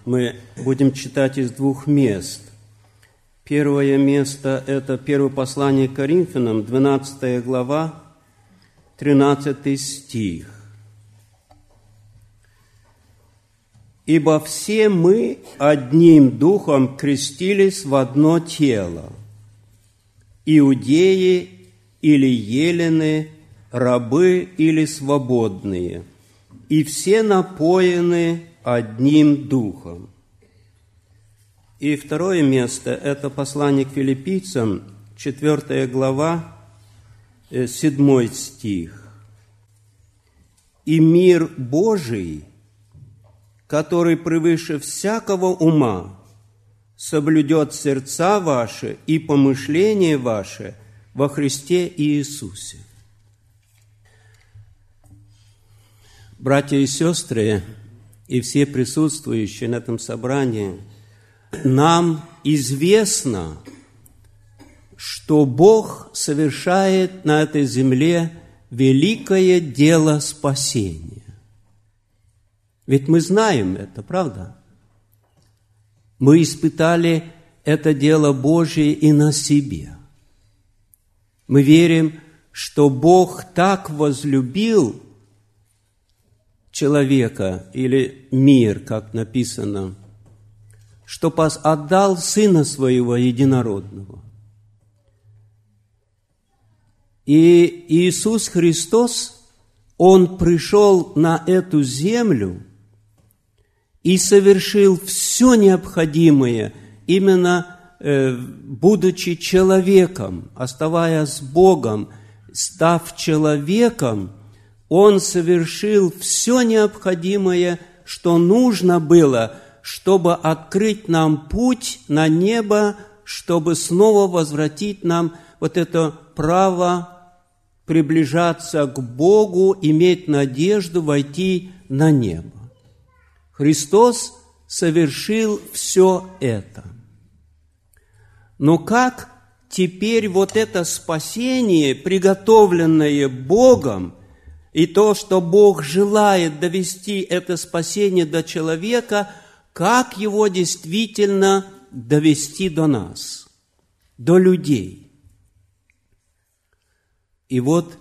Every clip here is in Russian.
Мы будем читать из двух мест. Первое место – это первое послание к Коринфянам, 12 глава, 13 стих. «Ибо все мы одним духом крестились в одно тело, иудеи или елены, рабы или свободные, и все напоены одним духом». И второе место – это послание к филиппийцам, 4 глава, 7 стих. «И мир Божий, который превыше всякого ума, соблюдет сердца ваши и помышления ваши во Христе Иисусе». Братья и сестры, и все присутствующие на этом собрании, нам известно, что Бог совершает на этой земле великое дело спасения. Ведь мы знаем это, правда? Мы испытали это дело Божие и на себе. Мы верим, что Бог так возлюбил человека или мир, как написано, что отдал Сына Своего Единородного. И Иисус Христос, Он пришел на эту землю и совершил все необходимое, именно будучи человеком, оставаясь с Богом, став человеком, Он совершил все необходимое, что нужно было, чтобы открыть нам путь на небо, чтобы снова возвратить нам вот это право приближаться к Богу, иметь надежду войти на небо. Христос совершил все это. Но как теперь вот это спасение, приготовленное Богом, и то, что Бог желает довести это спасение до человека, как его действительно довести до нас, до людей? И вот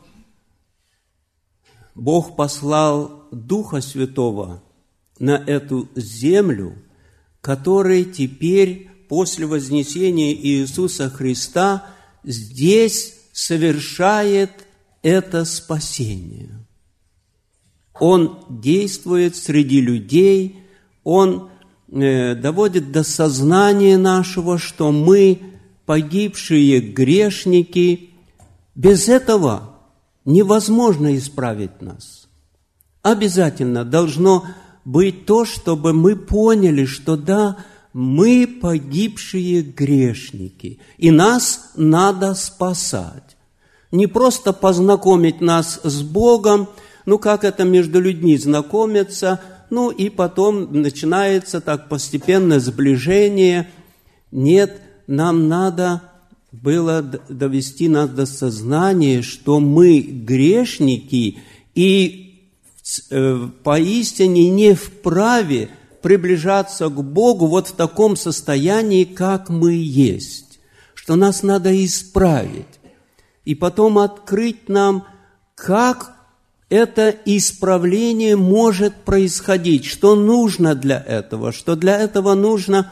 Бог послал Духа Святого на эту землю, который теперь, после вознесения Иисуса Христа, здесь совершает это спасение. Он действует среди людей, Он доводит до сознания нашего, что мы, погибшие грешники, без этого невозможно исправить нас. Обязательно должно быть то, чтобы мы поняли, что да, мы погибшие грешники, и нас надо спасать. Не просто познакомить нас с Богом, как это между людьми знакомятся, и потом начинается так постепенное сближение. Нет, нам надо было довести нас до сознания, что мы грешники и поистине не вправе приближаться к Богу вот в таком состоянии, как мы есть, что нас надо исправить. И потом открыть нам, как это исправление может происходить, что нужно для этого, что для этого нужно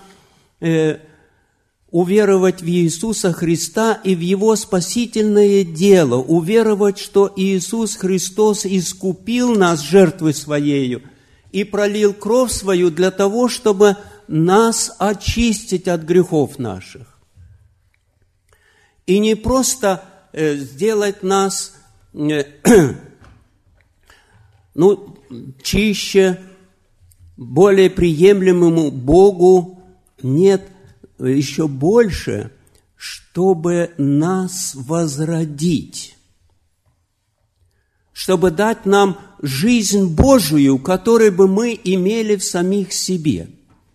уверовать в Иисуса Христа и в Его спасительное дело, уверовать, что Иисус Христос искупил нас жертвой Своею и пролил кровь Свою для того, чтобы нас очистить от грехов наших. И не просто сделать нас чище, более приемлемому Богу, нет, еще больше, чтобы нас возродить, чтобы дать нам жизнь Божию, которую бы мы имели в самих себе,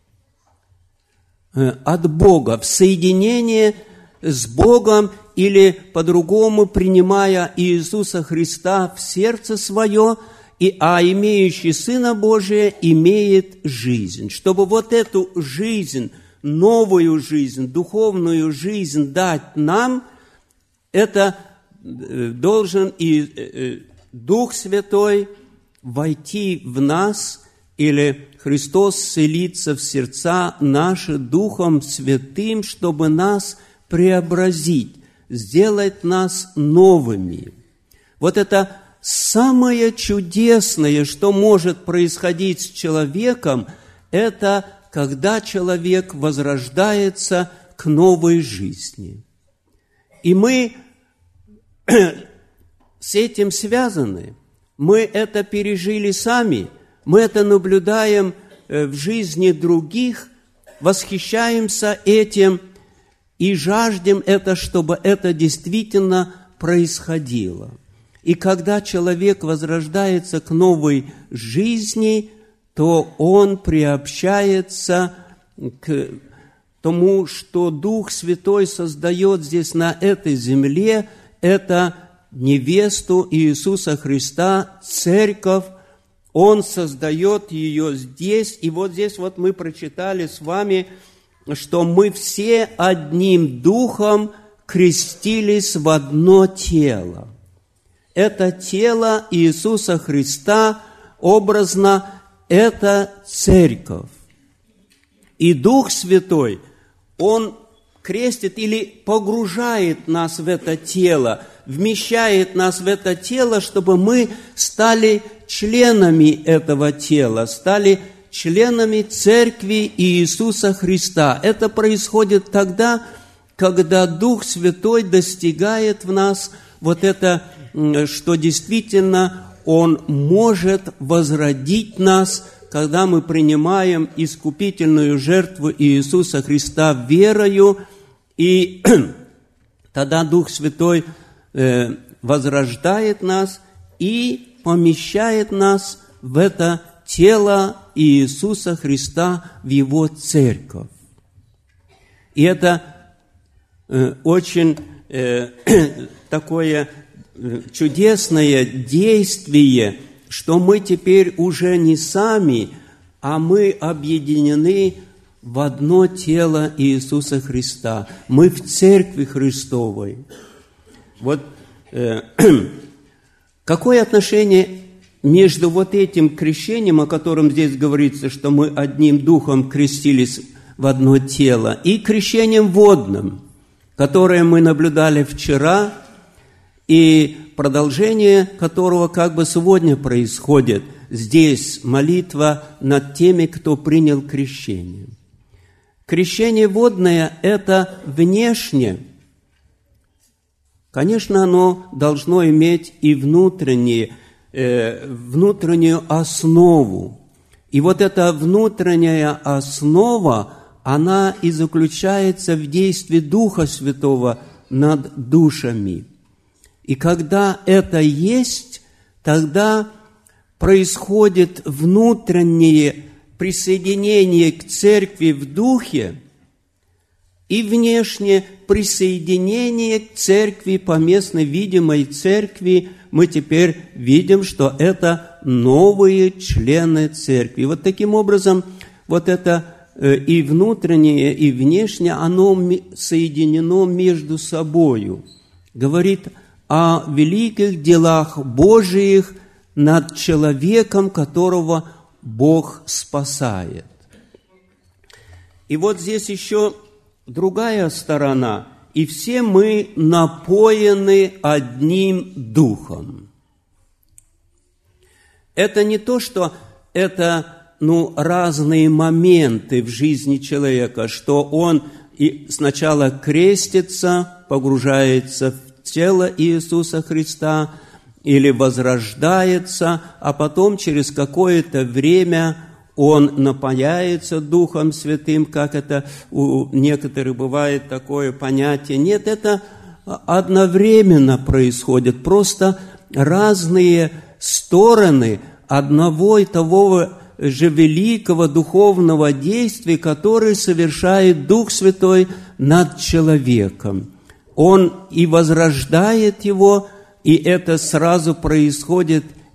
от Бога, в соединение с Богом или по-другому принимая Иисуса Христа в сердце свое а имеющий Сына Божия имеет жизнь. Чтобы вот эту жизнь, новую жизнь, духовную жизнь дать нам, это должен и Дух Святой войти в нас, или Христос селится в сердца наши Духом Святым, чтобы нас преобразить, сделать нас новыми. Вот это самое чудесное, что может происходить с человеком, это когда человек возрождается к новой жизни. И мы с этим связаны. Мы это пережили сами, мы это наблюдаем в жизни других, восхищаемся этим и жаждем это, чтобы это действительно происходило. И когда человек возрождается к новой жизни, то он приобщается к тому, что Дух Святой создает здесь на этой земле, это невесту Иисуса Христа, церковь. Он создает ее здесь. И вот здесь вот мы прочитали с вами, что мы все одним духом крестились в одно тело. Это тело Иисуса Христа, образно, это церковь. И Дух Святой, Он крестит или погружает нас в это тело, вмещает нас в это тело, чтобы мы стали членами этого тела, стали членами Церкви Иисуса Христа. Это происходит тогда, когда Дух Святой достигает в нас вот это, что действительно Он может возродить нас, когда мы принимаем искупительную жертву Иисуса Христа верою, и тогда Дух Святой возрождает нас и помещает нас в это тело Иисуса Христа, в Его церковь. И это очень такое чудесное действие, что мы теперь уже не сами, а мы объединены в одно тело Иисуса Христа. Мы в Церкви Христовой. Вот какое отношение между вот этим крещением, о котором здесь говорится, что мы одним духом крестились в одно тело, и крещением водным, которое мы наблюдали вчера, и продолжение которого как бы сегодня происходит. Здесь молитва над теми, кто принял крещение. Крещение водное – это внешне. Конечно, оно должно иметь и внутреннюю основу. И вот эта внутренняя основа, она и заключается в действии Духа Святого над душами. И когда это есть, тогда происходит внутреннее присоединение к церкви в духе и внешнее присоединение к церкви, поместной видимой церкви. Мы теперь видим, что это новые члены церкви. Вот таким образом, вот это и внутреннее, и внешнее, оно соединено между собою. Говорит о великих делах Божиих над человеком, которого Бог спасает. И вот здесь еще другая сторона. И все мы напоены одним духом. Это не то, что это разные моменты в жизни человека, что он и сначала крестится, погружается в тело Иисуса Христа или возрождается, а потом через какое-то время он напояется Духом Святым, как это у некоторых бывает такое понятие. Нет, это одновременно происходит, просто разные стороны одного и того же великого духовного действия, которое совершает Дух Святой над человеком. Он и возрождает его, и это сразу происходит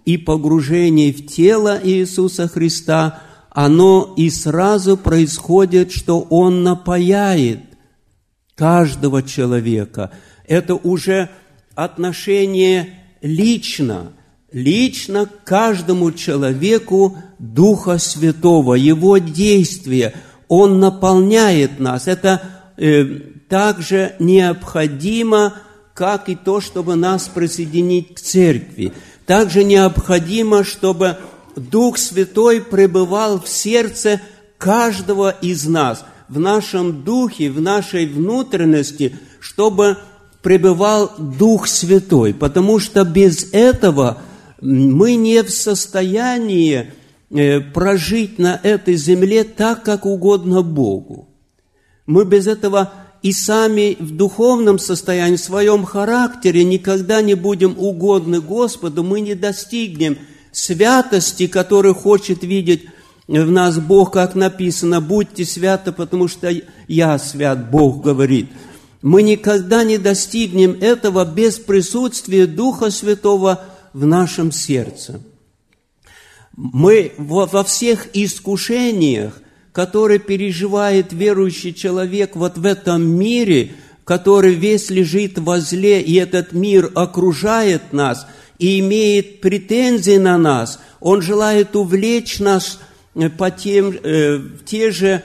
и погружение в тело Иисуса Христа, оно и сразу происходит, что Он напояет каждого человека. Это уже отношение лично к каждому человеку Духа Святого, Его действие. Он наполняет нас. Это также необходимо, как и то, чтобы нас присоединить к церкви. Также необходимо, чтобы Дух Святой пребывал в сердце каждого из нас, в нашем духе, в нашей внутренности, чтобы пребывал Дух Святой, потому что без этого мы не в состоянии прожить на этой земле так, как угодно Богу. Мы без этого и сами в духовном состоянии, в своем характере никогда не будем угодны Господу, мы не достигнем святости, которую хочет видеть в нас Бог, как написано: «Будьте святы, потому что я свят», Бог говорит. Мы никогда не достигнем этого без присутствия Духа Святого в нашем сердце. Мы во всех искушениях, которые переживает верующий человек вот в этом мире, который весь лежит во зле, и этот мир окружает нас и имеет претензии на нас, он желает увлечь нас в те же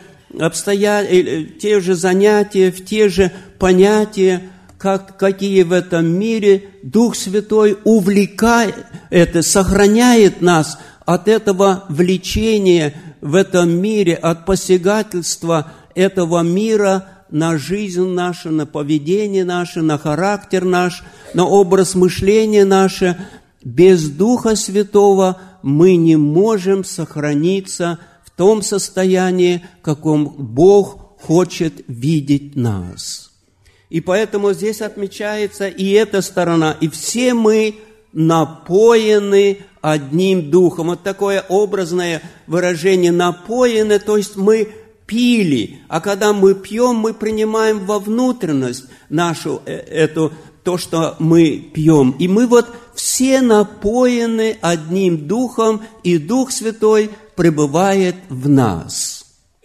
занятия, в те же понятия, какие в этом мире. Дух Святой увлекает это, сохраняет нас от этого влечения в этом мире, от посягательства этого мира на жизнь нашу, на поведение наше, на характер наш, на образ мышления наше. Без Духа Святого мы не можем сохраниться в том состоянии, в каком Бог хочет видеть нас. И поэтому здесь отмечается и эта сторона, и все мы напоены одним духом. Вот такое образное выражение «напоены», то есть мы пили, а когда мы пьем, мы принимаем во внутренность нашу то, что мы пьем. И мы вот все напоены одним духом, и Дух Святой пребывает в нас.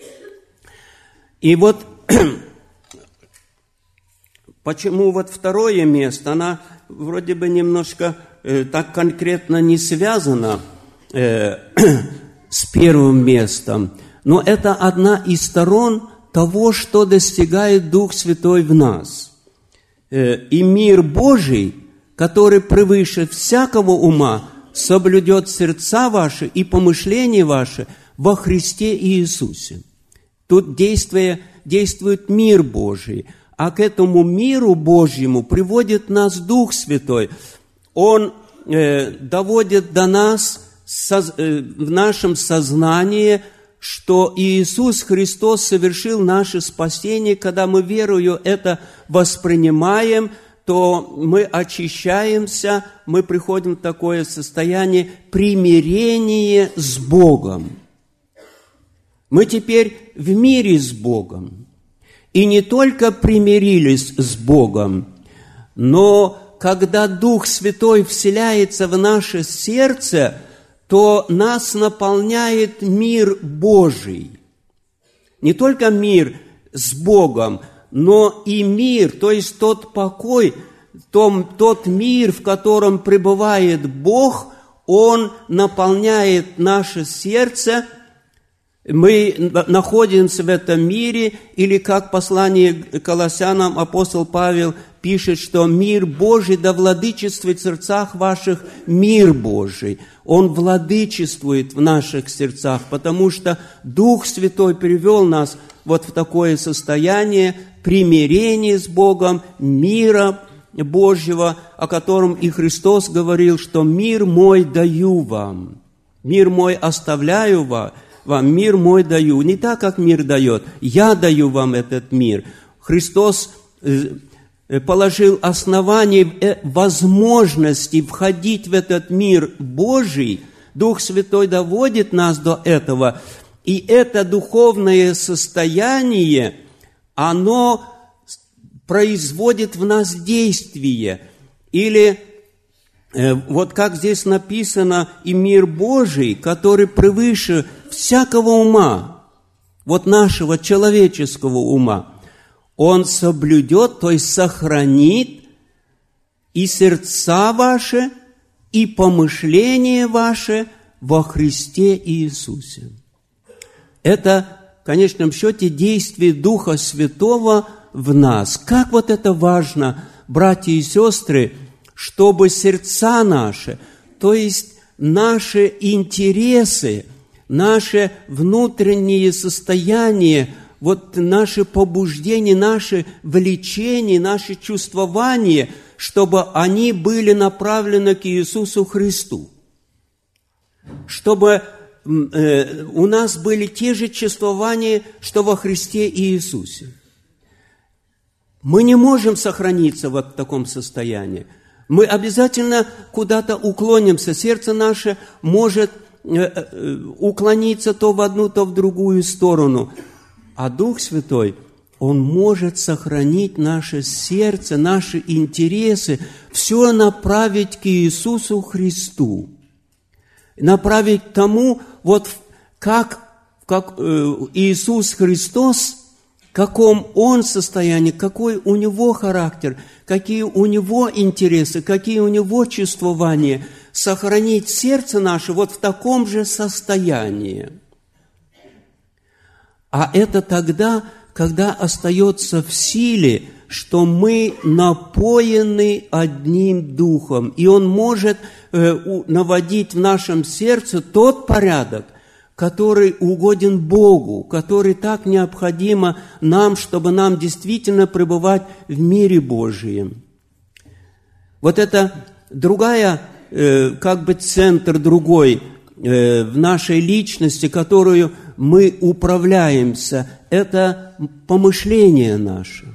И вот почему вот второе место, она вроде бы немножко так конкретно не связана с первым местом, но это одна из сторон того, что достигает Дух Святой в нас. И мир Божий, который превыше всякого ума, соблюдет сердца ваши и помышления ваши во Христе Иисусе. Тут действует мир Божий, а к этому миру Божьему приводит нас Дух Святой. Он доводит до нас в нашем сознании, что Иисус Христос совершил наше спасение. Когда мы верою это воспринимаем, то мы очищаемся, мы приходим в такое состояние примирения с Богом. Мы теперь в мире с Богом. И не только примирились с Богом, но когда Дух Святой вселяется в наше сердце, то нас наполняет мир Божий. Не только мир с Богом, но и мир, то есть тот покой, тот мир, в котором пребывает Бог, Он наполняет наше сердце. Мы находимся в этом мире, или как послание к Колоссянам апостол Павел пишет, что мир Божий да владычествует в сердцах ваших, мир Божий. Он владычествует в наших сердцах, потому что Дух Святой привел нас вот в такое состояние примирения с Богом, мира Божьего, о котором и Христос говорил, что «мир мой даю вам, мир мой оставляю вам, мир мой даю». Не так, как мир дает. Я даю вам этот мир. Христос положил основание возможности входить в этот мир Божий. Дух Святой доводит нас до этого. И это духовное состояние, оно производит в нас действие. Или вот как здесь написано, и мир Божий, который превыше всякого ума, вот нашего человеческого ума, он соблюдет, то есть сохранит и сердца ваши, и помышления ваши во Христе Иисусе. Это, в конечном счете, действие Духа Святого в нас. Как вот это важно, братья и сестры, чтобы сердца наши, то есть наши интересы, наше внутреннее состояние, вот наши побуждения, наши влечения, наши чувствования, чтобы они были направлены к Иисусу Христу. Чтобы у нас были те же чувствования, что во Христе Иисусе. Мы не можем сохраниться вот в таком состоянии. Мы обязательно куда-то уклонимся. Сердце наше может уклониться то в одну, то в другую сторону. А Дух Святой, Он может сохранить наше сердце, наши интересы, все направить к Иисусу Христу. Направить к тому, вот как Иисус Христос, в каком Он состоянии, какой у Него характер, какие у Него интересы, какие у Него чувствования, сохранить сердце наше вот в таком же состоянии. А это тогда, когда остается в силе, что мы напоены одним Духом, и Он может наводить в нашем сердце тот порядок, который угоден Богу, который так необходимо нам, чтобы нам действительно пребывать в мире Божием. Вот это другая, центр другой в нашей личности, которую мы управляемся, это помышление наше.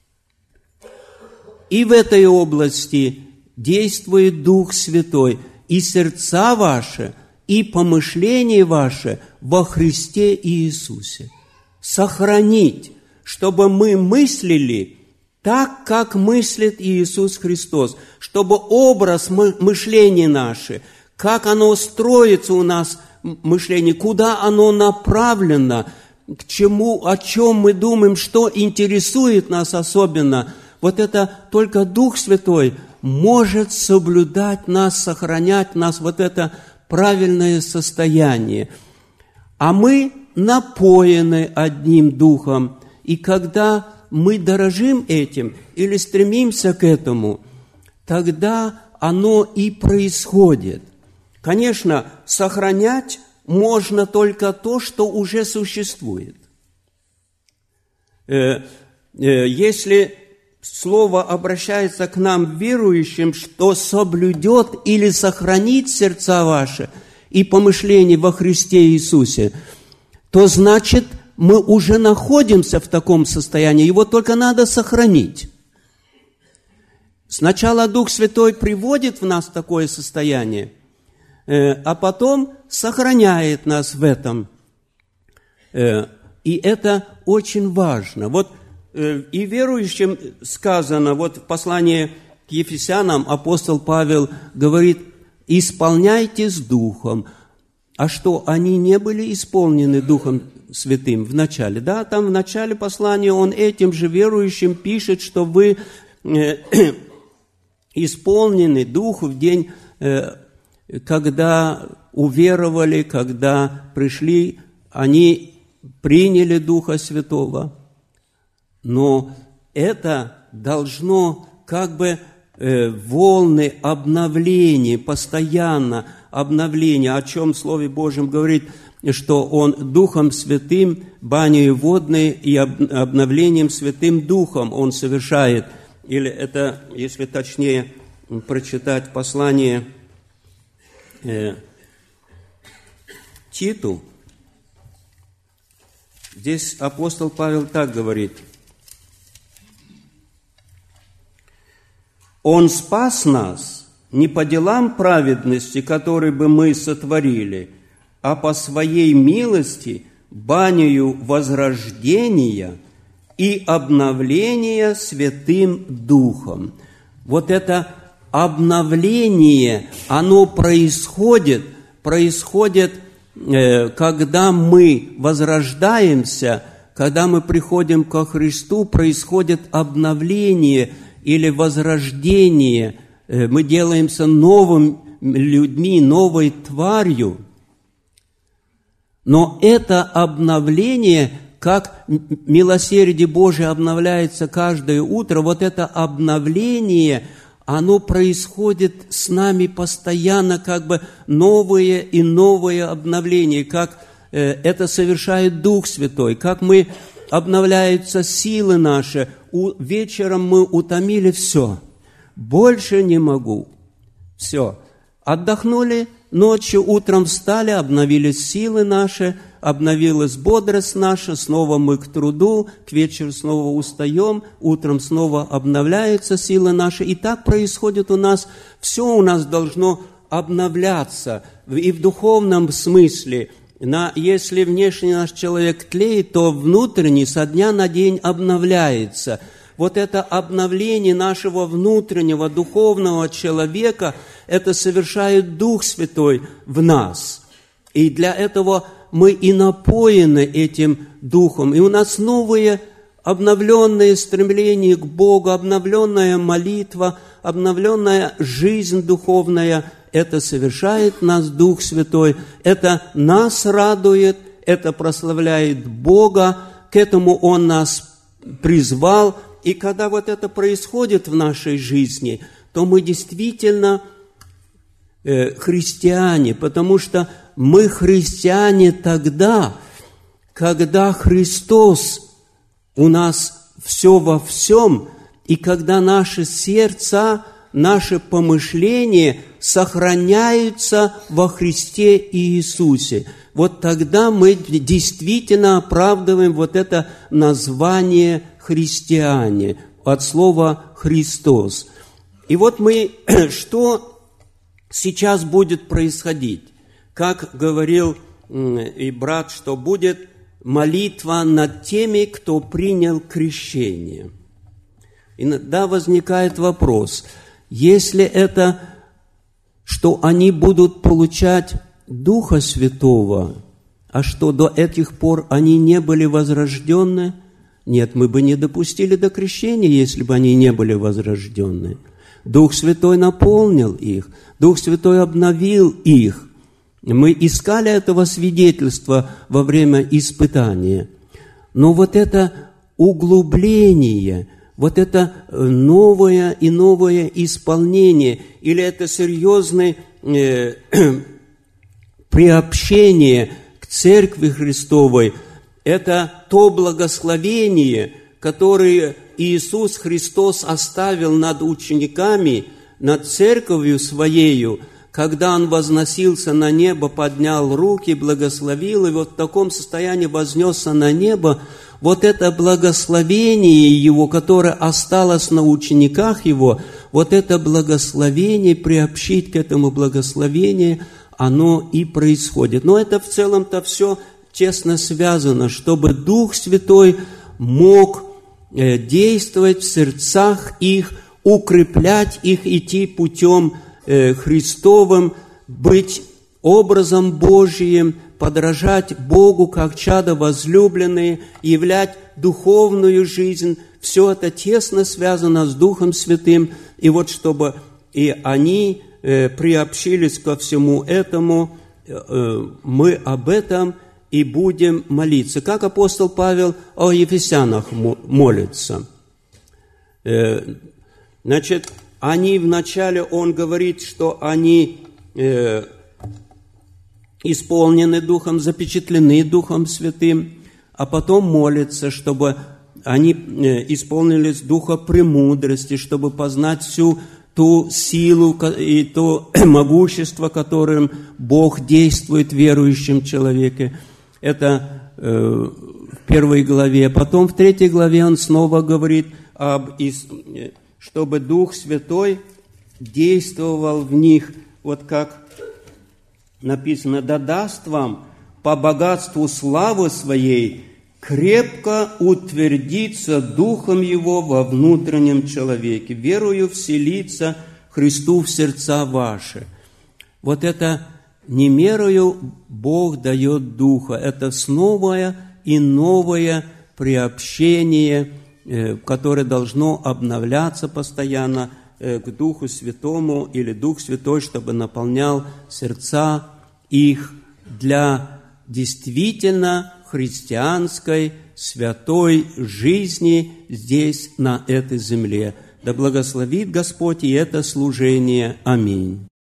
И в этой области действует Дух Святой, и сердца ваши, и помышления ваши во Христе Иисусе. Сохранить, чтобы мы мыслили так, как мыслит Иисус Христос, чтобы образ мышления наши, как оно строится у нас, мышление, куда оно направлено, к чему, о чем мы думаем, что интересует нас особенно. Вот это только Дух Святой может соблюдать нас, сохранять нас, вот это правильное состояние. А мы напоены одним Духом, и когда мы дорожим этим или стремимся к этому, тогда оно и происходит. Конечно, сохранять можно только то, что уже существует. Если Слово обращается к нам, верующим, что соблюдет или сохранит сердца ваши и помышления во Христе Иисусе, то значит, мы уже находимся в таком состоянии, его только надо сохранить. Сначала Дух Святой приводит в нас такое состояние, а потом сохраняет нас в этом. И это очень важно. Вот и верующим сказано, вот в послании к Ефесянам апостол Павел говорит: «Исполняйте с Духом». А что, они не были исполнены Духом Святым в начале? Да, там в начале послания он этим же верующим пишет, что вы исполнены Духу в день, когда уверовали, когда пришли, они приняли Духа Святого. Но это должно волны обновления, постоянно обновления, о чем в Слове Божьем говорит, что Он Духом Святым, баней водной и обновлением Святым Духом Он совершает. Или это, если точнее прочитать послание Титу, здесь апостол Павел так говорит: «Он спас нас не по делам праведности, которые бы мы сотворили, а по Своей милости, банею возрождения и обновления Святым Духом». Вот это обновление, оно происходит, когда мы возрождаемся, когда мы приходим ко Христу, происходит обновление или возрождение. Мы делаемся новыми людьми, новой тварью. Но это обновление, как милосердие Божие обновляется каждое утро, вот это обновление, оно происходит с нами постоянно, как бы новое и новое обновление, как это совершает Дух Святой, как мы обновляются силы наши. Вечером мы утомили, все, больше не могу, все. Отдохнули, ночью, утром встали, обновились силы наши, обновилась бодрость наша, снова мы к труду, к вечеру снова устаем, утром снова обновляются силы наши. И так происходит у нас, все у нас должно обновляться. И в духовном смысле, если внешний наш человек тлеет, то внутренний со дня на день обновляется. Вот это обновление нашего внутреннего духовного человека, это совершает Дух Святой в нас. И для этого мы и напоены этим Духом. И у нас новые обновленные стремления к Богу, обновленная молитва, обновленная жизнь духовная. Это совершает нас Дух Святой. Это нас радует, это прославляет Бога. К этому Он нас призвал. И когда вот это происходит в нашей жизни, то мы действительно христиане, потому что мы христиане тогда, когда Христос у нас все во всем, и когда наши сердца, наши помышления сохраняются во Христе Иисусе. Вот тогда мы действительно оправдываем вот это название христиане, от слова «Христос». И вот что сейчас будет происходить? Как говорил и брат, что будет молитва над теми, кто принял крещение. Иногда возникает вопрос, если это, что они будут получать Духа Святого, а что до этих пор они не были возрождены? Нет, мы бы не допустили до крещения, если бы они не были возрождены. Дух Святой наполнил их, Дух Святой обновил их. Мы искали этого свидетельства во время испытания. Но вот это углубление, вот это новое и новое исполнение, или это серьезное приобщение к Церкви Христовой, это то благословение, которое Иисус Христос оставил над учениками, над Церковью Своею, когда Он возносился на небо, поднял руки, благословил, и вот в таком состоянии вознесся на небо. Вот это благословение Его, которое осталось на учениках Его, вот это благословение, приобщить к этому благословению, оно и происходит. Но это в целом-то все тесно связано, чтобы Дух Святой мог действовать в сердцах их, укреплять их, идти путем Христовым, быть образом Божиим, подражать Богу, как чадо возлюбленные, являть духовную жизнь. Все это тесно связано с Духом Святым. И вот чтобы и они приобщились ко всему этому, мы об этом и будем молиться. Как апостол Павел о Ефесянах молится. Значит, они вначале, он говорит, что они исполнены Духом, запечатлены Духом Святым, а потом молится, чтобы они исполнились Духа премудрости, чтобы познать всю ту силу и то могущество, которым Бог действует в верующем человеке. Это в 1 главе. Потом в 3 главе он снова говорит, чтобы Дух Святой действовал в них, вот как написано, «Да даст вам по богатству славы Своей крепко утвердиться Духом Его во внутреннем человеке, верою вселиться Христу в сердца ваши. Вот это не мерою Бог дает Духа, это снова и новое приобщение, которое должно обновляться постоянно к Духу Святому, или Дух Святой, чтобы наполнял сердца их для действительно христианской, святой жизни здесь, на этой земле. Да благословит Господь и это служение. Аминь.